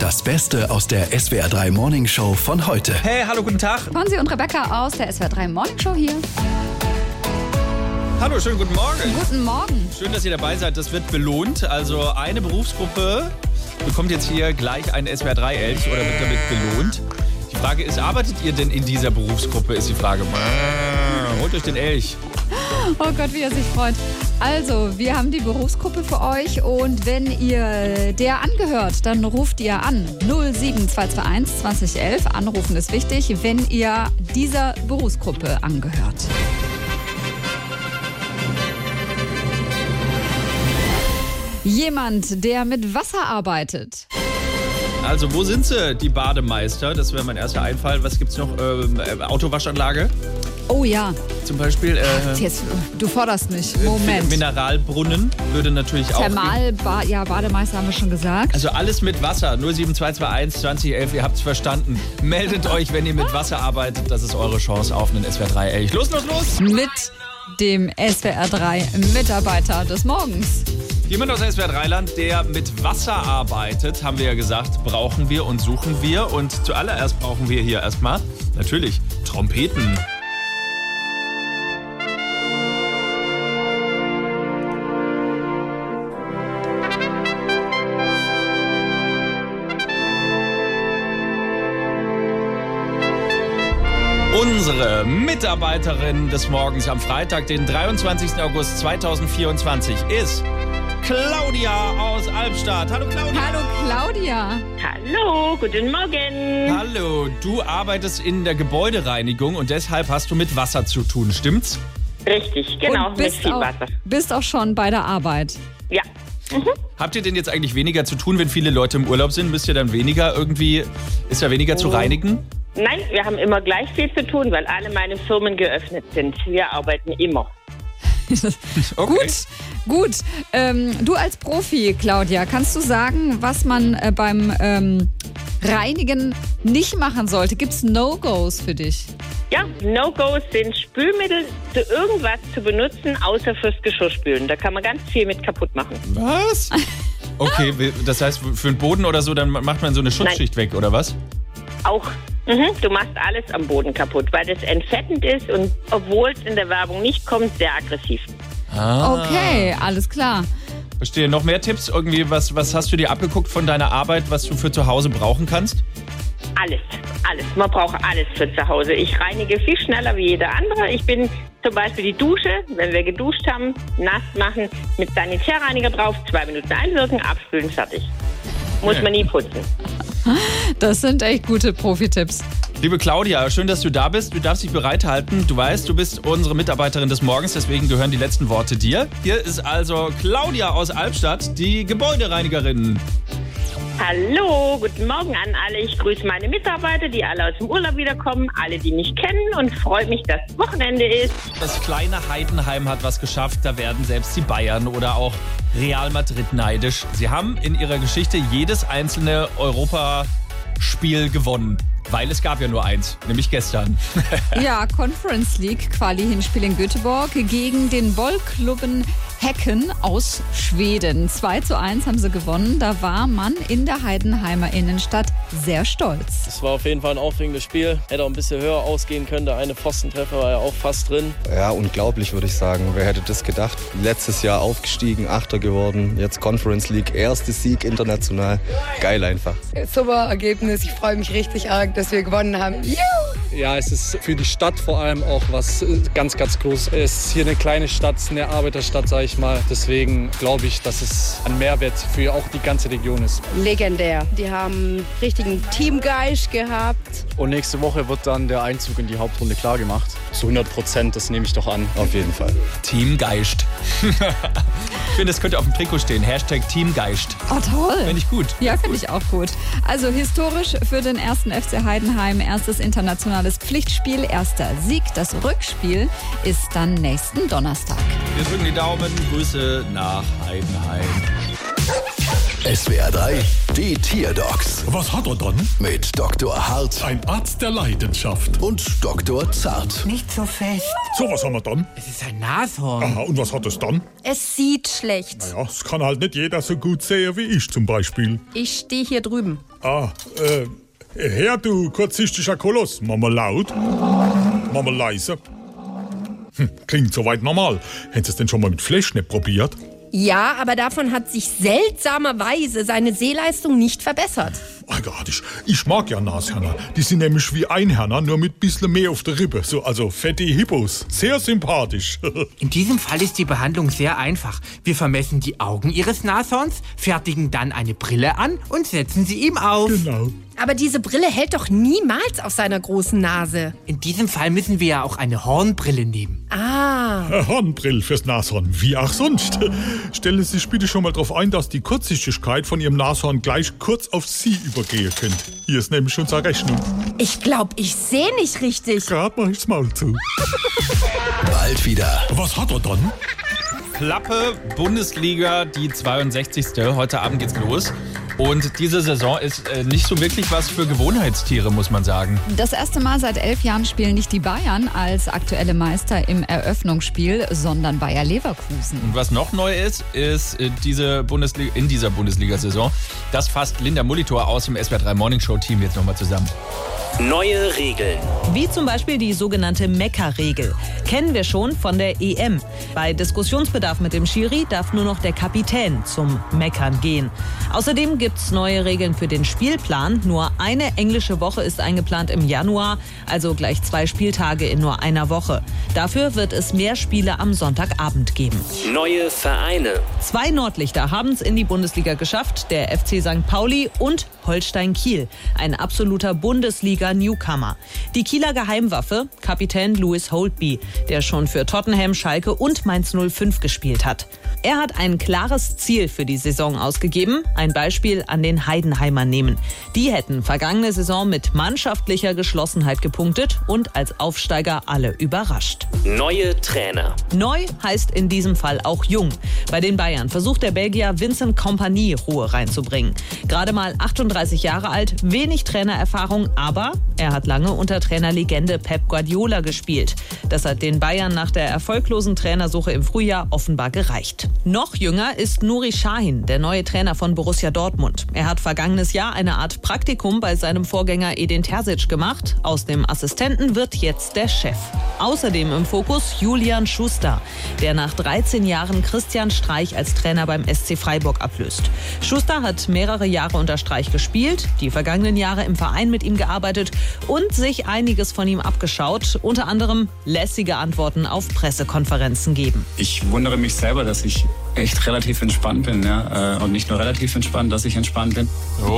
Das Beste aus der SWR 3 Morning Show von heute. Hey, hallo, guten Tag. Fonsi und Rebecca aus der SWR 3 Morning Show hier. Hallo, schönen guten Morgen. Guten Morgen. Schön, dass ihr dabei seid. Das wird belohnt. Also eine Berufsgruppe bekommt jetzt hier gleich einen SWR 3 Elch oder wird damit belohnt. Die Frage ist, arbeitet ihr denn in dieser Berufsgruppe, ist die Frage. Holt euch den Elch. Oh Gott, wie er sich freut. Also, wir haben die Berufsgruppe für euch und wenn ihr der angehört, dann ruft ihr an. 07221 2011. Anrufen ist wichtig, wenn ihr dieser Berufsgruppe angehört. Jemand, der mit Wasser arbeitet. Also, wo sind sie, die Bademeister? Das wäre mein erster Einfall. Was gibt's noch? Autowaschanlage Oh ja, zum Beispiel. jetzt, du forderst mich. Moment. Mineralbrunnen würde natürlich auch. Bademeister haben wir schon gesagt. Also alles mit Wasser. 07221 2011, ihr habt's verstanden. Meldet euch, wenn ihr mit Wasser arbeitet. Das ist eure Chance auf einen SWR 3 Elch. Los! Mit dem SWR 3 Mitarbeiter des Morgens. Jemand aus SWR 3-Land, der mit Wasser arbeitet, haben wir ja gesagt, brauchen wir und suchen wir. Und zuallererst brauchen wir hier erstmal natürlich Trompeten. Unsere Mitarbeiterin des Morgens am Freitag, den 23. August 2024, ist Claudia aus Albstadt. Hallo Claudia. Hallo Claudia. Hallo, guten Morgen. Hallo, du arbeitest in der Gebäudereinigung und deshalb hast du mit Wasser zu tun, stimmt's? Richtig, genau, Und mit viel Wasser. bist auch schon bei der Arbeit. Ja. Habt ihr denn jetzt eigentlich weniger zu tun, wenn viele Leute im Urlaub sind? Müsst ihr dann weniger irgendwie, ist da weniger zu reinigen? Nein, wir haben immer gleich viel zu tun, weil alle meine Firmen geöffnet sind. Wir arbeiten immer. Okay. Gut. Du als Profi, Claudia, kannst du sagen, was man beim Reinigen nicht machen sollte? Gibt es No-Gos für dich? Ja, No-Gos sind Spülmittel zu irgendwas zu benutzen, außer fürs Geschirrspülen. Da kann man ganz viel mit kaputt machen. Was? Okay, das heißt, für den Boden oder so, dann macht man so eine Schutzschicht weg, oder was? Auch. Du machst alles am Boden kaputt, weil das entfettend ist und obwohl es in der Werbung nicht kommt, sehr aggressiv. Okay, alles klar. Verstehe. Noch mehr Tipps? Irgendwie, was hast du dir abgeguckt von deiner Arbeit, was du für zu Hause brauchen kannst? Alles. Man braucht alles für zu Hause. Ich reinige viel schneller wie jeder andere. Ich bin zum Beispiel die Dusche, wenn wir geduscht haben, nass machen, mit Sanitärreiniger drauf, 2 Minuten einwirken, abspülen, fertig. Muss man nie putzen. Das sind echt gute Profi-Tipps. Liebe Claudia, schön, dass du da bist. Du darfst dich bereithalten. Du weißt, du bist unsere Mitarbeiterin des Morgens, deswegen gehören die letzten Worte dir. Hier ist also Claudia aus Albstadt, die Gebäudereinigerin. Hallo, guten Morgen an alle. Ich grüße meine Mitarbeiter, die alle aus dem Urlaub wiederkommen, alle, die mich kennen und freue mich, dass Wochenende ist. Das kleine Heidenheim hat was geschafft. Da werden selbst die Bayern oder auch Real Madrid neidisch. Sie haben in ihrer Geschichte jedes einzelne Europaspiel gewonnen. Weil es gab ja nur eins, nämlich gestern. Ja, Conference League Quali-Hinspiel in Göteborg gegen den Bollklubben Häcken aus Schweden. 2:1 haben sie gewonnen. Da war man in der Heidenheimer Innenstadt sehr stolz. Es war auf jeden Fall ein aufregendes Spiel. Hätte auch ein bisschen höher ausgehen können. Der eine Pfostentreffer war ja auch fast drin. Ja, unglaublich, würde ich sagen. Wer hätte das gedacht? Letztes Jahr aufgestiegen, Achter geworden. Jetzt Conference League, erster Sieg international. Geil einfach. Super Ergebnis. Ich freue mich richtig arg, dass wir gewonnen haben. Juhu! Ja, es ist für die Stadt vor allem auch was ganz, ganz Großes. Es ist hier eine kleine Stadt, eine Arbeiterstadt, sage ich mal. Deswegen glaube ich, dass es ein Mehrwert für auch die ganze Region ist. Legendär. Die haben richtigen Teamgeist gehabt. Und nächste Woche wird dann der Einzug in die Hauptrunde klar gemacht. Zu 100%, das nehme ich doch an. Auf jeden Fall. Teamgeist. Ich finde, das könnte auf dem Trikot stehen. Hashtag Teamgeist. Oh, toll. Finde ich gut. Ja, finde ich auch gut. Also historisch für den ersten FC Heidenheim. Erstes internationales Pflichtspiel, erster Sieg. Das Rückspiel ist dann nächsten Donnerstag. Wir drücken die Daumen. Grüße nach Heidenheim. SWR 3, die Tierdocs Was hat er dann? mit Dr. Hart Ein Arzt der Leidenschaft. und Dr. Zart. Nicht so fest. So, was haben wir dann? Es ist ein Nashorn. Aha, und was hat es dann? Es sieht schlecht. Ja, es kann halt nicht jeder so gut sehen wie ich zum Beispiel. Ich stehe hier drüben. Herr, du kurzsichtiger Koloss. Mach mal laut. Mach mal leise. Klingt soweit normal. Hättest du es denn schon mal mit Fleischknepp probiert? Ja, aber davon hat sich seltsamerweise seine Sehleistung nicht verbessert. Eigenartig. Ich mag ja Nashörner. Die sind nämlich wie Einhörner, nur mit bisschen mehr auf der Rippe. So, also fette Hippos. Sehr sympathisch. In diesem Fall ist die Behandlung sehr einfach. Wir vermessen die Augen Ihres Nashorns, fertigen dann eine Brille an und setzen sie ihm auf. Genau. Aber diese Brille hält doch niemals auf seiner großen Nase. In diesem Fall müssen wir ja auch eine Hornbrille nehmen. Hornbrill fürs Nashorn, wie auch sonst. Stellen Sie sich bitte schon mal darauf ein, dass die Kurzsichtigkeit von Ihrem Nashorn gleich kurz auf Sie übergehen könnte. Hier ist nämlich unsere Rechnung. Ich glaube, ich sehe nicht richtig. Gerade mach ich's Maul zu. Bald wieder. Was hat er dann? Klappe, Bundesliga, die 62. Heute Abend geht's los. Und diese Saison ist nicht so wirklich was für Gewohnheitstiere, muss man sagen. Das erste Mal seit 11 Jahren spielen nicht die Bayern als aktuelle Meister im Eröffnungsspiel, sondern Bayer Leverkusen. Und was noch neu ist in dieser Bundesliga-Saison, das fasst Linda Molitor aus dem SWR3 Morning Show Team jetzt nochmal zusammen. Neue Regeln. Wie zum Beispiel die sogenannte Meckerregel. Kennen wir schon von der EM. Bei Diskussionsbedarf mit dem Schiri darf nur noch der Kapitän zum Meckern gehen. Außerdem gibt's neue Regeln für den Spielplan. Nur eine englische Woche ist eingeplant im Januar, also gleich 2 Spieltage in nur einer Woche. Dafür wird es mehr Spiele am Sonntagabend geben. Neue Vereine. 2 Nordlichter haben es in die Bundesliga geschafft, der FC St. Pauli und Holstein Kiel, ein absoluter Bundesliga-Newcomer. Die Kieler Geheimwaffe, Kapitän Louis Holtby, der schon für Tottenham, Schalke und Mainz 05 gespielt hat. Er hat ein klares Ziel für die Saison ausgegeben, ein Beispiel an den Heidenheimern nehmen. Die hätten vergangene Saison mit mannschaftlicher Geschlossenheit gepunktet und als Aufsteiger alle überrascht. Neue Trainer. Neu heißt in diesem Fall auch jung. Bei den Bayern versucht der Belgier Vincent Kompany Ruhe reinzubringen. Gerade mal 38 Jahre alt, wenig Trainererfahrung, aber er hat lange unter Trainerlegende Pep Guardiola gespielt. Das hat den Bayern nach der erfolglosen Trainersuche im Frühjahr offenbar gereicht. Noch jünger ist Nuri Sahin, der neue Trainer von Borussia Dortmund. Er hat vergangenes Jahr eine Art Praktikum bei seinem Vorgänger Edin Terzic gemacht. Aus dem Assistenten wird jetzt der Chef. Außerdem im Fokus Julian Schuster, der nach 13 Jahren Christian Streich als Trainer beim SC Freiburg ablöst. Schuster hat mehrere Jahre unter Streich gespielt, die vergangenen Jahre im Verein mit ihm gearbeitet und sich einiges von ihm abgeschaut, unter anderem lässige Antworten auf Pressekonferenzen geben. Ich wundere mich selber, dass ich echt relativ entspannt bin, ja? Und nicht nur relativ entspannt, dass ich entspannt bin.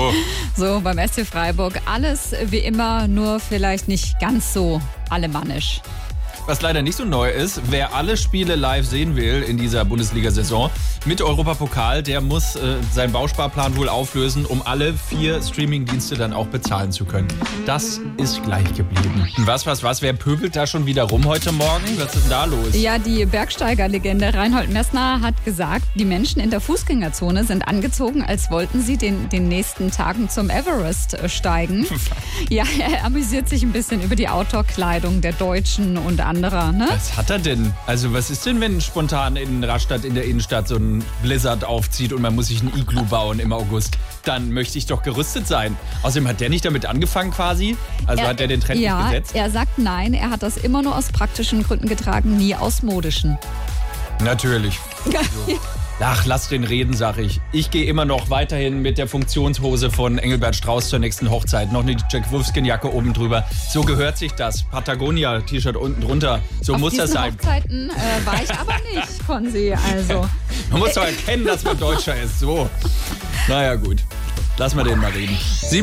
So, beim SC Freiburg alles wie immer, nur vielleicht nicht ganz so alemannisch. Was leider nicht so neu ist, wer alle Spiele live sehen will in dieser Bundesliga-Saison mit Europapokal, der muss seinen Bausparplan wohl auflösen, um alle 4 Streaming-Dienste dann auch bezahlen zu können. Das ist gleich geblieben. Und was, wer pöbelt da schon wieder rum heute Morgen? Was ist denn da los? Ja, die Bergsteigerlegende Reinhold Messner hat gesagt, die Menschen in der Fußgängerzone sind angezogen, als wollten sie den nächsten Tagen zum Everest steigen. Ja, er amüsiert sich ein bisschen über die Outdoor-Kleidung der Deutschen und anderer, ne? Was hat er denn? Also was ist denn, wenn spontan in Rastatt in der Innenstadt so ein Blizzard aufzieht und man muss sich ein Iglu bauen im August? Dann möchte ich doch gerüstet sein. Außerdem hat der nicht damit angefangen quasi? Also hat der den Trend nicht gesetzt? Ja, er sagt nein, er hat das immer nur aus praktischen Gründen getragen, nie aus modischen. Natürlich. So. Ach, lass den reden, sag ich. Ich gehe immer noch weiterhin mit der Funktionshose von Engelbert Strauß zur nächsten Hochzeit. Noch eine Jack Wolfskin-Jacke oben drüber. So gehört sich das. Patagonia-T-Shirt unten drunter. So muss das sein. Auf diesen Hochzeiten war ich aber nicht von Sie, also. Man muss doch erkennen, dass man Deutscher ist. So. Naja, gut. Lass mal den mal reden.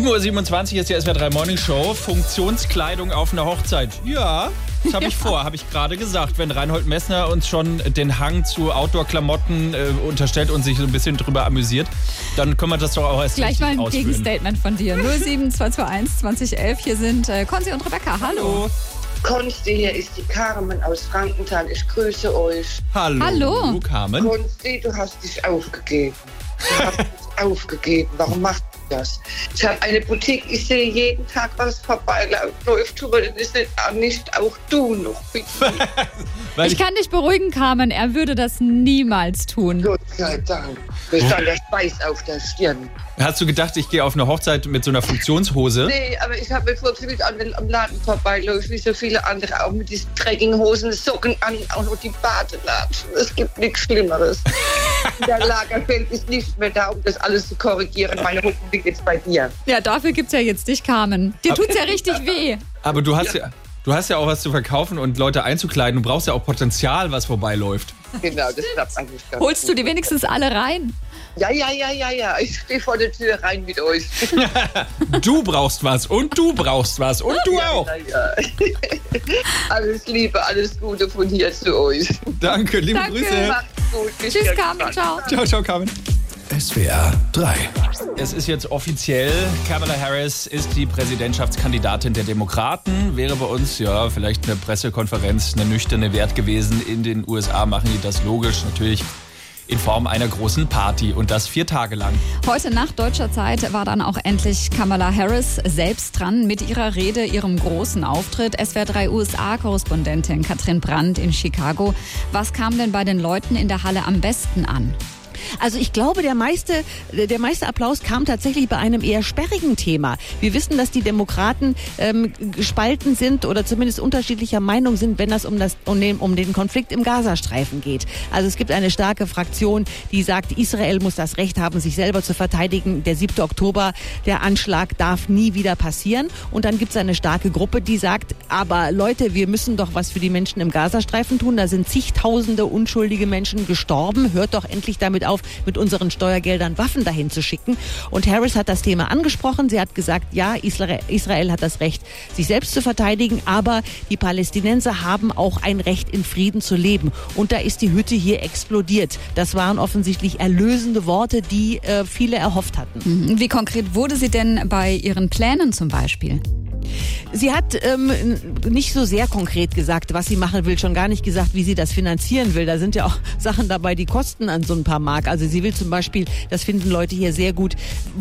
7:27 Uhr ist die SWR3 Morning Show. Funktionskleidung auf einer Hochzeit. Ja, das habe ich vor, habe ich gerade gesagt. Wenn Reinhold Messner uns schon den Hang zu Outdoor-Klamotten unterstellt und sich so ein bisschen drüber amüsiert, dann können wir das doch auch erst gleich mal ein ausführen. Gegenstatement von dir. 07221 2011. Hier sind Konzi und Rebecca. Hallo. Konsti, hier ist die Carmen aus Frankenthal. Ich grüße euch. Hallo, Carmen. Konsti, du hast dich aufgegeben. Du hast dich aufgegeben. Warum machst das. Ich habe eine Boutique, ich sehe jeden Tag, was vorbeiläuft. Das ist nicht auch du noch, bitte. Ich kann dich beruhigen, Carmen, er würde das niemals tun. Gott sei Dank. Bis dann der Schweiß auf der Stirn. Hast du gedacht, ich gehe auf eine Hochzeit mit so einer Funktionshose? Nee, aber ich habe mir vorgestellt, am Laden vorbeiläuft, wie so viele andere, auch mit diesen Trekkinghosen, Socken an, auch noch die Badelatschen. Es gibt nichts Schlimmeres. Der Lagerfeld ist nicht mehr da, um das alles zu korrigieren. Meine Hosen liegt jetzt bei dir. Ja, dafür gibt's ja jetzt dich, Carmen. Dir tut's ja richtig weh. Aber du hast ja auch was zu verkaufen und Leute einzukleiden. Du brauchst ja auch Potenzial, was vorbeiläuft. Genau, das klappt eigentlich ganz Holst du die wenigstens alle rein? Ja. Ich stehe vor der Tür rein mit euch. Du brauchst was und du brauchst was und du auch. Ja. Alles Liebe, alles Gute von hier zu euch. Danke, liebe Grüße. Macht's gut. Tschüss, Carmen. Ciao. Ciao, Carmen. SWR 3. Es ist jetzt offiziell, Kamala Harris ist die Präsidentschaftskandidatin der Demokraten. Wäre bei uns ja vielleicht eine Pressekonferenz, eine nüchterne wert gewesen. In den USA machen die das logisch natürlich in Form einer großen Party und das 4 Tage lang. Heute Nacht deutscher Zeit war dann auch endlich Kamala Harris selbst dran mit ihrer Rede, ihrem großen Auftritt. SWR 3 USA-Korrespondentin Katrin Brandt in Chicago. Was kam denn bei den Leuten in der Halle am besten an? Also ich glaube, der meiste Applaus kam tatsächlich bei einem eher sperrigen Thema. Wir wissen, dass die Demokraten gespalten sind oder zumindest unterschiedlicher Meinung sind, wenn das um den Konflikt im Gazastreifen geht. Also es gibt eine starke Fraktion, die sagt, Israel muss das Recht haben, sich selber zu verteidigen. Der 7. Oktober, der Anschlag darf nie wieder passieren. Und dann gibt es eine starke Gruppe, die sagt, aber Leute, wir müssen doch was für die Menschen im Gazastreifen tun. Da sind zigtausende unschuldige Menschen gestorben. Hört doch endlich damit auf, mit unseren Steuergeldern Waffen dahin zu schicken. Und Harris hat das Thema angesprochen. Sie hat gesagt, ja, Israel hat das Recht, sich selbst zu verteidigen, aber die Palästinenser haben auch ein Recht, in Frieden zu leben. Und da ist die Hütte hier explodiert. Das waren offensichtlich erlösende Worte, die viele erhofft hatten. Wie konkret wurde sie denn bei ihren Plänen zum Beispiel? Sie hat nicht so sehr konkret gesagt, was sie machen will, schon gar nicht gesagt, wie sie das finanzieren will. Da sind ja auch Sachen dabei, die kosten an so ein paar Mark. Also sie will zum Beispiel, das finden Leute hier sehr gut,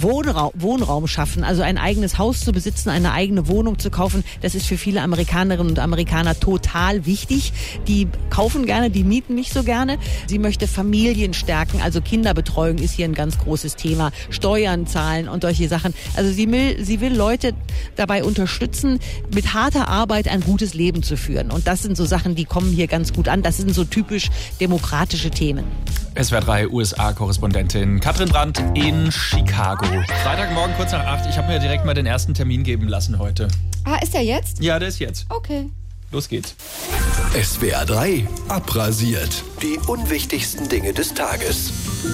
Wohnraum schaffen. Also ein eigenes Haus zu besitzen, eine eigene Wohnung zu kaufen. Das ist für viele Amerikanerinnen und Amerikaner total wichtig. Die kaufen gerne, die mieten nicht so gerne. Sie möchte Familien stärken, also Kinderbetreuung ist hier ein ganz großes Thema. Steuern zahlen und solche Sachen. Also sie will Leute dabei unterstützen, mit harter Arbeit ein gutes Leben zu führen. Und das sind so Sachen, die kommen hier ganz gut an. Das sind so typisch demokratische Themen. SWR 3 USA-Korrespondentin Katrin Brandt in Chicago. Freitagmorgen kurz nach 8. Ich habe mir direkt mal den ersten Termin geben lassen heute. Ah, ist der jetzt? Ja, der ist jetzt. Okay. Los geht's. SWR 3 abrasiert. Die unwichtigsten Dinge des Tages.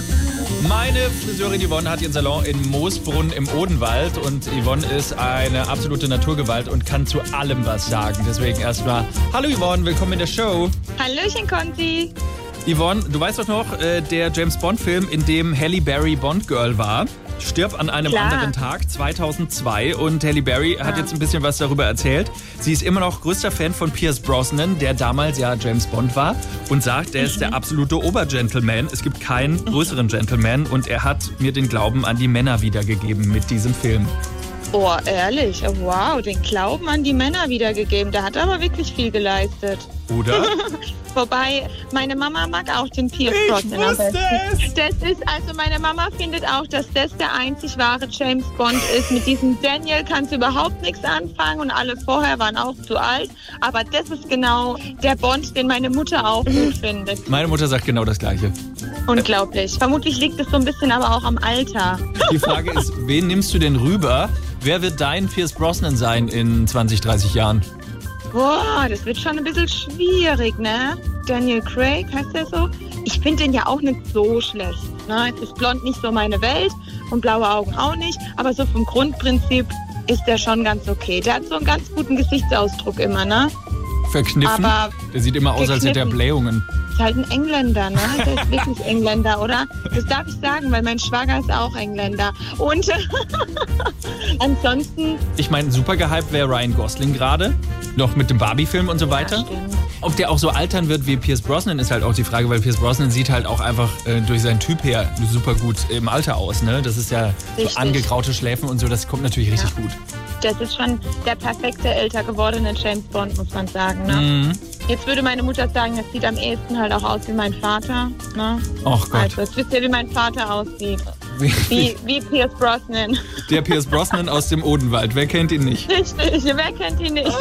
Meine Friseurin Yvonne hat ihren Salon in Moosbrunn im Odenwald und Yvonne ist eine absolute Naturgewalt und kann zu allem was sagen. Deswegen erstmal, hallo Yvonne, willkommen in der Show. Hallöchen, Conti. Yvonne, du weißt doch noch, der James-Bond-Film, in dem Halle Berry Bond-Girl war, stirbt an einem anderen Tag, 2002. Und Halle Berry hat jetzt ein bisschen was darüber erzählt. Sie ist immer noch größter Fan von Pierce Brosnan, der damals ja James Bond war. Und sagt, er ist der absolute Obergentleman. Es gibt keinen größeren Gentleman. Und er hat mir den Glauben an die Männer wiedergegeben mit diesem Film. Oh, ehrlich? Wow, den Glauben an die Männer wiedergegeben. Der hat aber wirklich viel geleistet. Oder? Wobei, meine Mama mag auch den Pierce Brosnan am besten. Meine Mama findet auch, dass das der einzig wahre James Bond ist. Mit diesem Daniel kannst du überhaupt nichts anfangen und alle vorher waren auch zu alt. Aber das ist genau der Bond, den meine Mutter auch gut findet. Meine Mutter sagt genau das Gleiche. Unglaublich. Vermutlich liegt es so ein bisschen aber auch am Alter. Die Frage ist, wen nimmst du denn rüber? Wer wird dein Pierce Brosnan sein in 20, 30 Jahren? Boah, das wird schon ein bisschen schwierig, ne? Daniel Craig, heißt der so? Ich finde den ja auch nicht so schlecht. Ne? Jetzt ist blond nicht so meine Welt und blaue Augen auch nicht. Aber so vom Grundprinzip ist der schon ganz okay. Der hat so einen ganz guten Gesichtsausdruck immer, ne? Verkniffen? Aber der sieht immer aus, als hätte er Blähungen. Ist halt ein Engländer, ne? Der ist wirklich Engländer, oder? Das darf ich sagen, weil mein Schwager ist auch Engländer. Und ansonsten... Ich meine, super gehypt wäre Ryan Gosling gerade. Noch mit dem Barbie-Film und so weiter. Ja, Ob der auch so altern wird wie Pierce Brosnan, ist halt auch die Frage, weil Pierce Brosnan sieht halt auch einfach durch seinen Typ her super gut im Alter aus. Ne? Das ist ja so angegraute Schläfen und so, das kommt natürlich richtig gut. Das ist schon der perfekte älter gewordene James Bond, muss man sagen. Ne? Mhm. Jetzt würde meine Mutter sagen, das sieht am ehesten halt auch aus wie mein Vater. Ne? Ach Gott. Also, jetzt wisst ihr, wie mein Vater aussieht. Wie Pierce Brosnan. Der Pierce Brosnan aus dem Odenwald. Wer kennt ihn nicht? Richtig, wer kennt ihn nicht?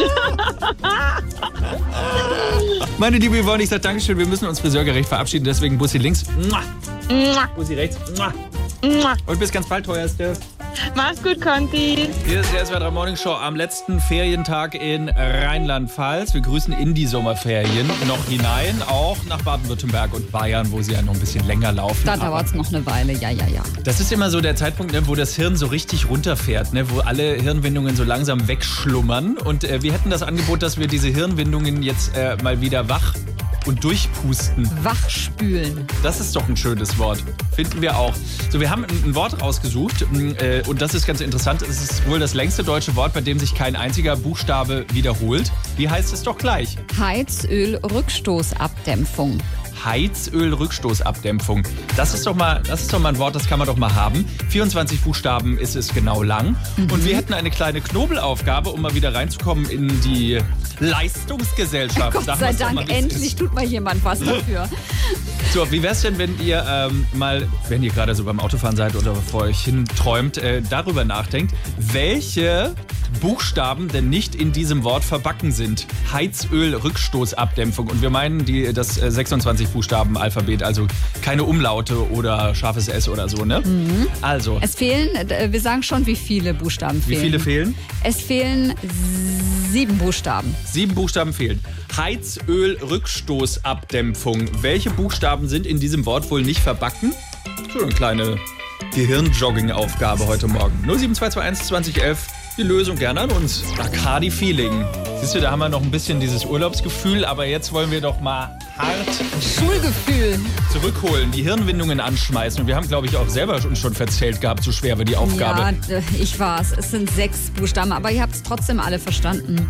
Meine liebe Yvonne, ich sage Dankeschön. Wir müssen uns friseurgerecht verabschieden. Deswegen Bussi links. Bussi rechts. Und bis ganz bald, teuerste. Mach's gut, Conti. Hier ist die SWR3 Morning Show am letzten Ferientag in Rheinland-Pfalz. Wir grüßen in die Sommerferien noch hinein, auch nach Baden-Württemberg und Bayern, wo sie ja noch ein bisschen länger laufen. Da dauert es noch eine Weile, ja. Das ist immer so der Zeitpunkt, ne, wo das Hirn so richtig runterfährt, ne, wo alle Hirnwindungen so langsam wegschlummern. Und wir hätten das Angebot, dass wir diese Hirnwindungen jetzt mal wieder wach und durchpusten. Wachspülen. Das ist doch ein schönes Wort. Finden wir auch. So, wir haben ein Wort rausgesucht und das ist ganz interessant. Es ist wohl das längste deutsche Wort, bei dem sich kein einziger Buchstabe wiederholt. Wie heißt es doch gleich? Heizölrückstoßabdämpfung. Heizölrückstoßabdämpfung. Das ist doch mal ein Wort, das kann man doch mal haben. 24 Buchstaben ist es genau lang. Und wir hätten eine kleine Knobelaufgabe, um mal wieder reinzukommen in die Leistungsgesellschaft. Gott sei Dank, endlich tut mal jemand was dafür. So, wie wär's denn, wenn ihr wenn ihr gerade so beim Autofahren seid oder vor euch hin träumt, darüber nachdenkt, welche Buchstaben denn nicht in diesem Wort verbacken sind? Heizölrückstoßabdämpfung. Und wir meinen das 26-Buchstaben-Alphabet, also keine Umlaute oder scharfes S oder so, ne? Mhm. Also. Es fehlen, wir sagen schon, wie viele Buchstaben fehlen. Wie viele fehlen? Es fehlen 7 Buchstaben. 7 Buchstaben fehlen. Heizölrückstoßabdämpfung. Welche Buchstaben sind in diesem Wort wohl nicht verbacken? So eine kleine Gehirnjogging-Aufgabe heute Morgen. 07221 2011. Die Lösung gerne an uns. Bacardi Feeling. Siehst du, da haben wir noch ein bisschen dieses Urlaubsgefühl, aber jetzt wollen wir doch mal hart Schulgefühl zurückholen, die Hirnwindungen anschmeißen. Und wir haben, glaube ich, auch selber uns schon verzählt gehabt, so schwer war die Aufgabe. Ja, ich war's. Es sind 6 Buchstaben, aber ihr habt es trotzdem alle verstanden.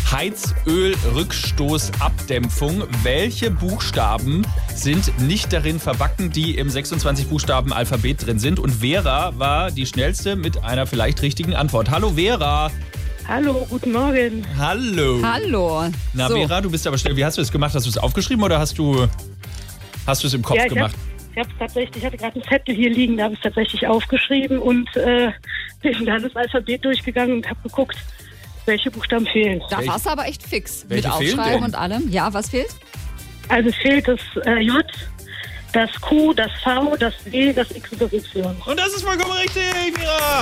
Heizölrückstoßabdämpfung. Welche Buchstaben sind nicht darin verbacken, die im 26-Buchstaben-Alphabet drin sind? Und Vera war die schnellste mit einer vielleicht richtigen Antwort. Hallo Vera. Hallo, guten Morgen. Hallo. Hallo. Na so. Vera, du bist aber schnell. Wie hast du es gemacht? Hast du es aufgeschrieben oder hast du es im Kopf gemacht? Ich hatte gerade einen Zettel hier liegen, da habe ich es tatsächlich aufgeschrieben und bin dann das Alphabet durchgegangen und habe geguckt, welche Buchstaben fehlen. Da warst du aber echt fix. Welche mit Aufschreiben und allem. Ja, was fehlt? Also es fehlt das J, das Q, das V, das W, das X und das Y. Und das ist vollkommen richtig, Vera!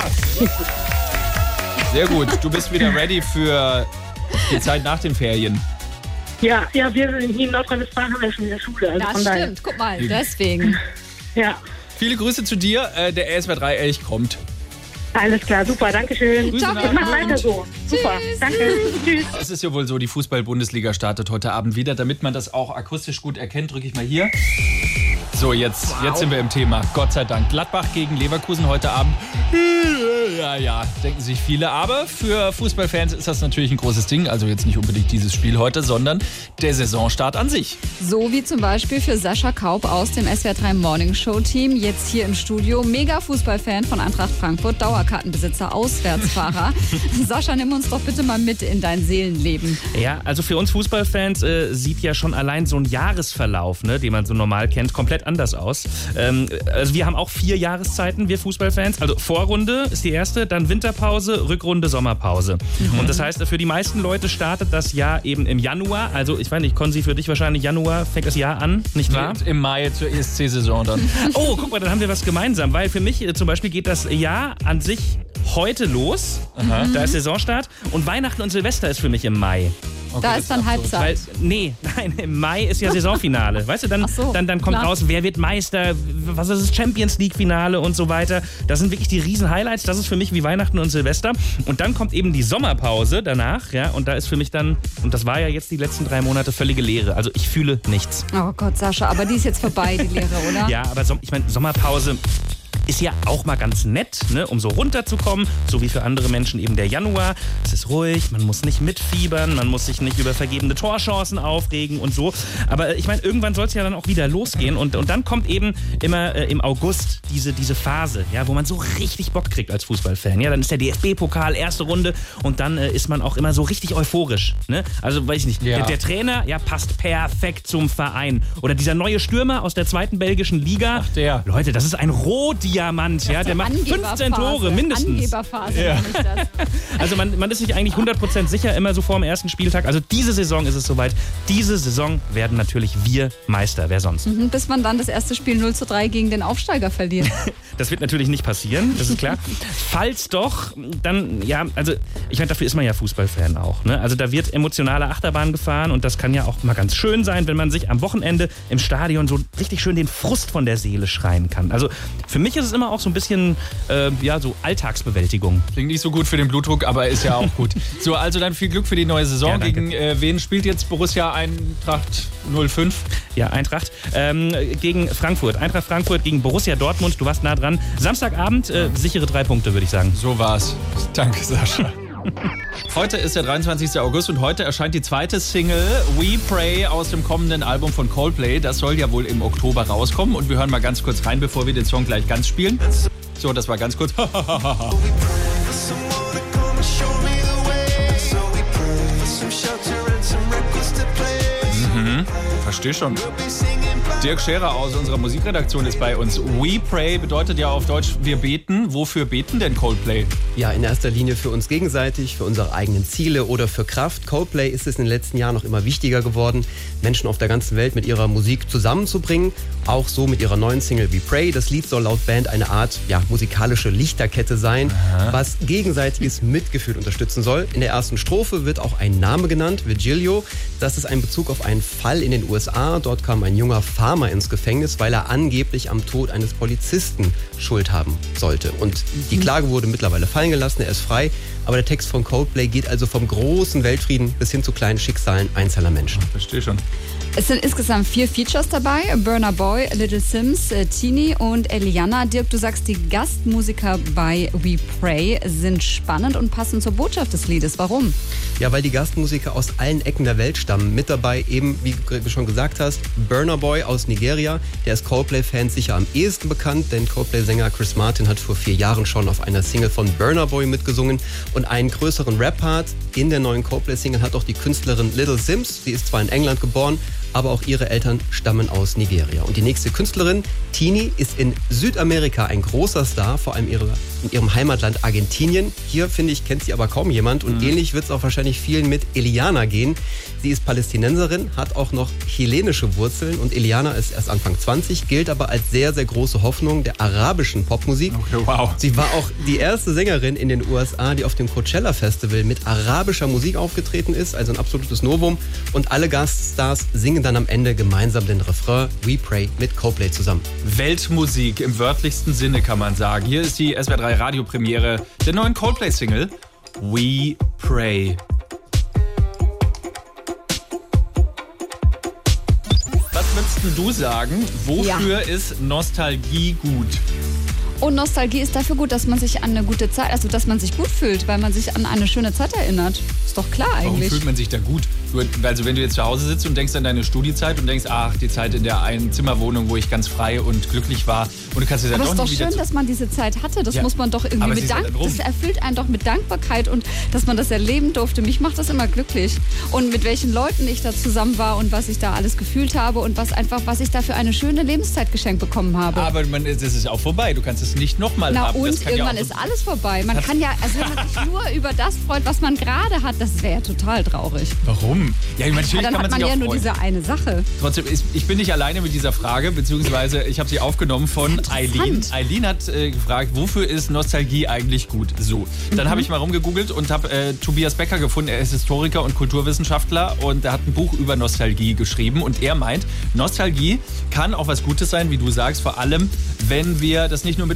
Sehr gut, du bist wieder ready für die Zeit nach den Ferien. Ja, wir hier in Nordrhein-Westfalen haben ja schon wieder Schule. Also das stimmt, guck mal, deswegen. Ja. Viele Grüße zu dir, der SWR3 Elch kommt. Alles klar, super, danke schön. Grüße Ich mach weiter so. Super, danke. Tschüss. Es ist ja wohl so, die Fußball-Bundesliga startet heute Abend wieder. Damit man das auch akustisch gut erkennt, drücke ich mal hier. So, jetzt sind wir im Thema. Gott sei Dank. Gladbach gegen Leverkusen heute Abend. Ja, denken sich viele. Aber für Fußballfans ist das natürlich ein großes Ding. Also jetzt nicht unbedingt dieses Spiel heute, sondern der Saisonstart an sich. So wie zum Beispiel für Sascha Kaup aus dem SWR3 Morning Show Team. Jetzt hier im Studio. Mega Fußballfan von Eintracht Frankfurt. Dauerkartenbesitzer, Auswärtsfahrer. Sascha, nimm uns doch bitte mal mit in dein Seelenleben. Ja, also für uns Fußballfans sieht ja schon allein so ein Jahresverlauf, ne, den man so normal kennt, komplett anders aus. Also wir haben auch 4 Jahreszeiten, wir Fußballfans. Also Vorrunde ist die erste, dann Winterpause, Rückrunde, Sommerpause. Und das heißt, für die meisten Leute startet das Jahr eben im Januar. Also ich weiß nicht, Konzi, für dich wahrscheinlich Januar fängt das Jahr an, nicht wahr? Im Mai zur ESC-Saison dann. Oh, guck mal, dann haben wir was gemeinsam, weil für mich zum Beispiel geht das Jahr an sich heute los. Da ist Saisonstart und Weihnachten und Silvester ist für mich im Mai. Okay, da ist dann Halbzeit. Nein, im Mai ist ja Saisonfinale. Weißt du, dann kommt raus, wer wird Meister, was ist das Champions League Finale und so weiter. Das sind wirklich die riesen Highlights. Das ist für mich wie Weihnachten und Silvester. Und dann kommt eben die Sommerpause danach, ja, und da ist für mich dann, und das war ja jetzt die letzten 3 Monate, völlige Leere. Also ich fühle nichts. Oh Gott, Sascha, aber die ist jetzt vorbei, die Leere, oder? Ja, aber ich meine, Sommerpause. ist ja auch mal ganz nett, ne, um so runterzukommen, so wie für andere Menschen eben der Januar. Es ist ruhig, man muss nicht mitfiebern, man muss sich nicht über vergebene Torchancen aufregen und so. Aber ich meine, irgendwann soll es ja dann auch wieder losgehen und dann kommt eben immer im August diese Phase, ja, wo man so richtig Bock kriegt als Fußballfan. Ja, dann ist der DFB-Pokal, erste Runde und dann ist man auch immer so richtig euphorisch. Ne? Also weiß ich nicht, der Trainer passt perfekt zum Verein. Oder dieser neue Stürmer aus der 2. belgischen Liga. Ach, der. Leute, das ist ein Rohdiamant. Ja, der macht 15 Tore mindestens. Angeberphase, ja. nenne ich das. Also man ist sich eigentlich 100% sicher, immer so vor dem ersten Spieltag. Also diese Saison ist es soweit. Diese Saison werden natürlich wir Meister. Wer sonst? Bis man dann das erste Spiel 0:3 gegen den Aufsteiger verliert. Das wird natürlich nicht passieren, das ist klar. Falls doch, dann, also ich meine, dafür ist man ja Fußballfan auch. Ne? Also da wird emotionale Achterbahn gefahren und das kann ja auch mal ganz schön sein, wenn man sich am Wochenende im Stadion so richtig schön den Frust von der Seele schreien kann. Also für mich ist es immer auch so ein bisschen, so Alltagsbewältigung. Klingt nicht so gut für den Blutdruck, aber ist ja auch gut. So, also dann viel Glück für die neue Saison. Ja, gegen wen spielt jetzt Borussia Eintracht 05? Ja, Eintracht gegen Frankfurt. Eintracht Frankfurt gegen Borussia Dortmund. Du warst nah dran. Samstagabend, sichere 3 Punkte, würde ich sagen. So war's. Danke, Sascha. Heute ist der 23. August und heute erscheint die zweite Single We Pray aus dem kommenden Album von Coldplay. Das soll ja wohl im Oktober rauskommen und wir hören mal ganz kurz rein, bevor wir den Song gleich ganz spielen. So, das war ganz kurz. Versteh schon. Dirk Scherer aus unserer Musikredaktion ist bei uns. We Pray bedeutet ja auf Deutsch, wir beten. Wofür beten denn Coldplay? Ja, in erster Linie für uns gegenseitig, für unsere eigenen Ziele oder für Kraft. Coldplay ist es in den letzten Jahren noch immer wichtiger geworden, Menschen auf der ganzen Welt mit ihrer Musik zusammenzubringen. Auch so mit ihrer neuen Single We Pray. Das Lied soll laut Band eine Art musikalische Lichterkette sein, was gegenseitiges Mitgefühl unterstützen soll. In der ersten Strophe wird auch ein Name genannt, Virgilio. Das ist ein Bezug auf einen Fall in den USA. Dort kam ein junger Farmer ins Gefängnis, weil er angeblich am Tod eines Polizisten Schuld haben sollte. Und die Klage wurde mittlerweile fallen gelassen, er ist frei. Aber der Text von Coldplay geht also vom großen Weltfrieden bis hin zu kleinen Schicksalen einzelner Menschen. Verstehe schon. Es sind insgesamt 4 Features dabei. Burna Boy, Little Sims, Tini und Eliana. Dirk, du sagst, die Gastmusiker bei We Pray sind spannend und passen zur Botschaft des Liedes. Warum? Ja, weil die Gastmusiker aus allen Ecken der Welt stammen. Mit dabei eben, wie du schon gesagt hast, Burna Boy aus Nigeria. Der ist Coldplay-Fans sicher am ehesten bekannt, denn Coldplay-Sänger Chris Martin hat vor 4 Jahren schon auf einer Single von Burna Boy mitgesungen. Und einen größeren Rap-Part in der neuen Coldplay-Single hat auch die Künstlerin Little Sims. Sie ist zwar in England geboren, aber auch ihre Eltern stammen aus Nigeria. Und die nächste Künstlerin, Tini, ist in Südamerika ein großer Star, vor allem in ihrem Heimatland Argentinien. Hier, finde ich, kennt sie aber kaum jemand. Und ähnlich wird es auch wahrscheinlich vielen mit Eliana gehen. Sie ist Palästinenserin, hat auch noch chilenische Wurzeln und Eliana ist erst Anfang 20, gilt aber als sehr, sehr große Hoffnung der arabischen Popmusik. Okay, wow. Sie war auch die erste Sängerin in den USA, die auf dem Coachella Festival mit arabischer Musik aufgetreten ist, also ein absolutes Novum. Und alle Gaststars singen dann am Ende gemeinsam den Refrain We Pray mit Coldplay zusammen. Weltmusik im wörtlichsten Sinne, kann man sagen. Hier ist die SWR 3 Radiopremiere der neuen Coldplay-Single We Pray. Was würdest du sagen, wofür ist Nostalgie gut? Und Nostalgie ist dafür gut, dass man sich an eine gute Zeit, also dass man sich gut fühlt, weil man sich an eine schöne Zeit erinnert. Ist doch klar eigentlich. Warum fühlt man sich da gut? Also wenn du jetzt zu Hause sitzt und denkst an deine Studiezeit und denkst, ach, die Zeit in der Einzimmerwohnung, wo ich ganz frei und glücklich war und du kannst dir dann doch nicht wieder... Aber es ist doch schön, dass man diese Zeit hatte. Das muss man doch irgendwie das erfüllt einen doch mit Dankbarkeit und dass man das erleben durfte. Mich macht das immer glücklich. Und mit welchen Leuten ich da zusammen war und was ich da alles gefühlt habe und was ich da für eine schöne Lebenszeit geschenkt bekommen habe. Aber das ist auch vorbei. Du kannst es nicht nochmal haben. Und irgendwann ist alles vorbei. Man kann ja, also wenn man sich nur über das freut, was man gerade hat, das wäre ja total traurig. Warum? Ja, natürlich dann kann hat man ja nur diese eine Sache. Trotzdem, ich bin nicht alleine mit dieser Frage, beziehungsweise ich habe sie aufgenommen von Eileen. Eileen hat gefragt, wofür ist Nostalgie eigentlich gut? So, dann habe ich mal rumgegoogelt und habe Tobias Becker gefunden. Er ist Historiker und Kulturwissenschaftler und er hat ein Buch über Nostalgie geschrieben und er meint, Nostalgie kann auch was Gutes sein, wie du sagst, vor allem, wenn wir das nicht nur mit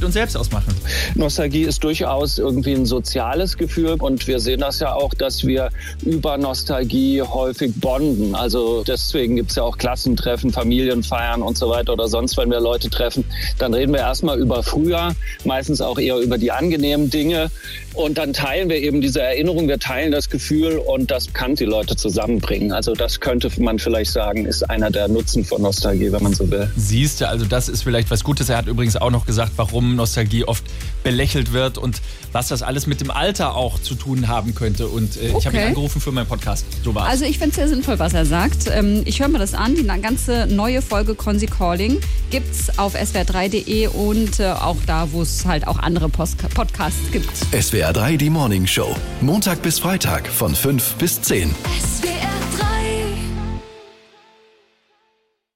mit uns selbst ausmachen. Nostalgie ist durchaus irgendwie ein soziales Gefühl und wir sehen das ja auch, dass wir über Nostalgie häufig bonden. Also deswegen gibt es ja auch Klassentreffen, Familienfeiern und so weiter oder sonst, wenn wir Leute treffen, dann reden wir erstmal über früher, meistens auch eher über die angenehmen Dinge und dann teilen wir eben diese Erinnerung, wir teilen das Gefühl und das kann die Leute zusammenbringen. Also das könnte man vielleicht sagen, ist einer der Nutzen von Nostalgie, wenn man so will. Siehst du, also das ist vielleicht was Gutes. Er hat übrigens auch noch gesagt, warum Nostalgie oft belächelt wird und was das alles mit dem Alter auch zu tun haben könnte. Und ich habe ihn angerufen für meinen Podcast. So war's. Also ich finde es sehr sinnvoll, was er sagt. Ich höre mir das an. Die ganze neue Folge Konzi Calling gibt's auf swr3.de und auch da, wo es halt auch andere Podcasts gibt. SWR3 die Morning Show. Montag bis Freitag von 5 bis 10. SWR